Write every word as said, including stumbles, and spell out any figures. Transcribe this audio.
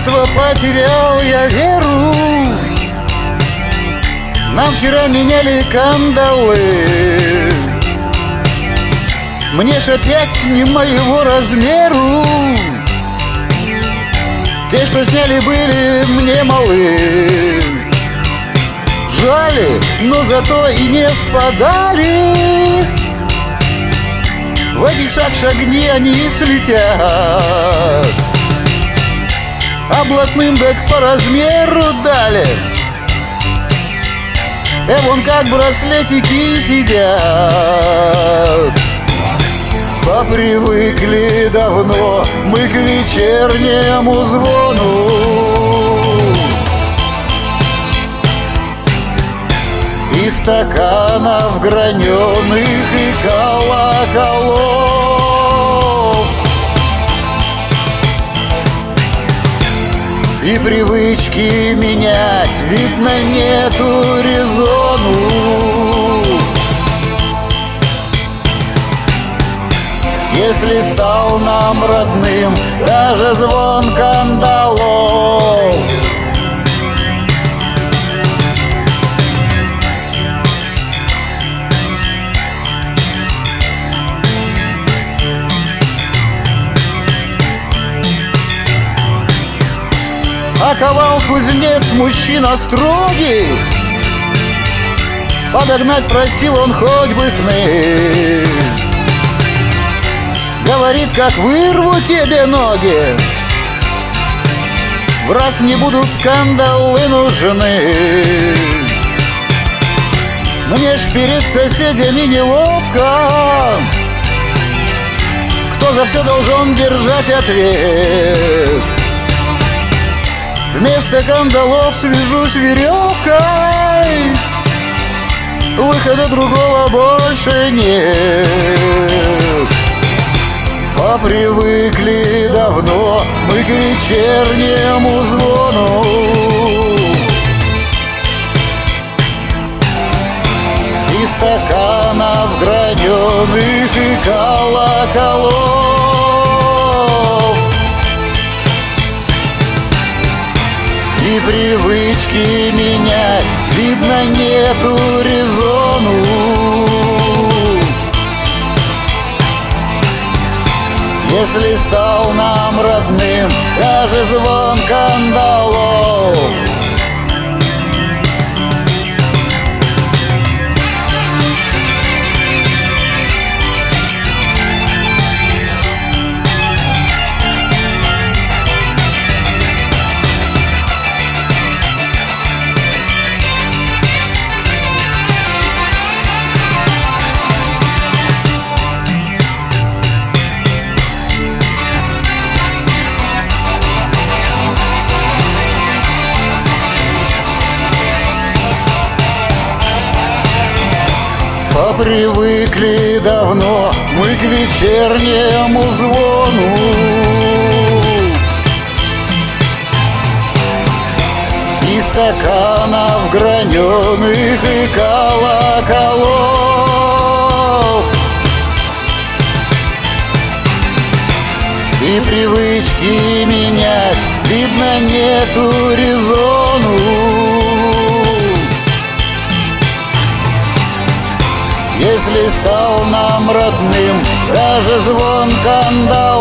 детства потерял я веру. Нам вчера меняли кандалы. Мне ж опять не моего размеру. Те, что сняли, были мне малы. Жали, но зато и не спадали. В один шаг шагни, они слетят. А блатным так по размеру дали. Э, вон как браслетики сидят. Попривыкли давно мы к вечернему звону. И стаканов граненых, и колоколов. И привычки менять, видно, нету резону. Если стал нам родным даже звон кандалов. А ковал кузнец, мужчина строгий, подогнать просил он хоть бы хны. Говорит, как вырву тебе ноги, в раз не будут кандалы нужны. Мне ж перед соседями неловко, кто за все должен держать ответ. Вместо кандалов свяжусь веревкой, выхода другого больше нет. Попривыкли давно мы к вечернему звону. И стаканов граненых, и колоколов. И привычки менять, видно, нету резону. Если стал нам родным даже звон кандалов. Попривыкли давно мы к вечернему звону. И стаканов граненых, и колоколов. И привычки менять, видно, нету резону. Если стал нам родным даже звон кандалов.